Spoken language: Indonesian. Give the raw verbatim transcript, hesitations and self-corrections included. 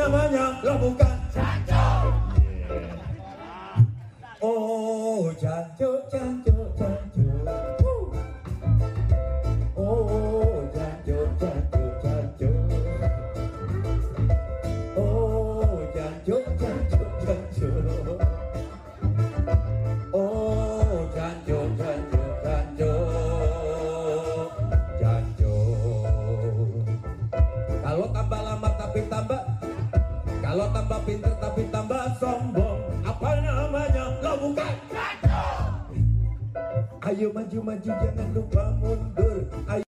namanya? Lo bukan Janjo. Oh Janjo, Janjo, Janjo. Oh Janjo, Janjo, Janjo. Oh Janjo, Janjo, Janjo. Oh Janjo, Janjo, Janjo. Janjo. Kalau tambah lama tapi tambah, kalau tambah pinter tapi tambah sombong, apa namanya? Lo bukan Janjo. Ayo maju-maju jangan lupa mundur. Ayo